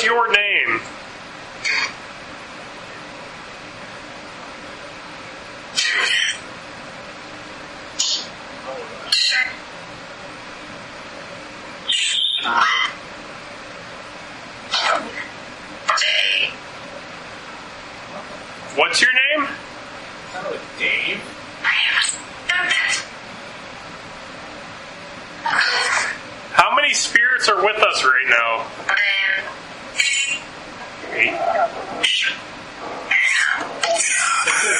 What's your name? What's your name? Oh, Dave. How many spirits are with us right now? 8.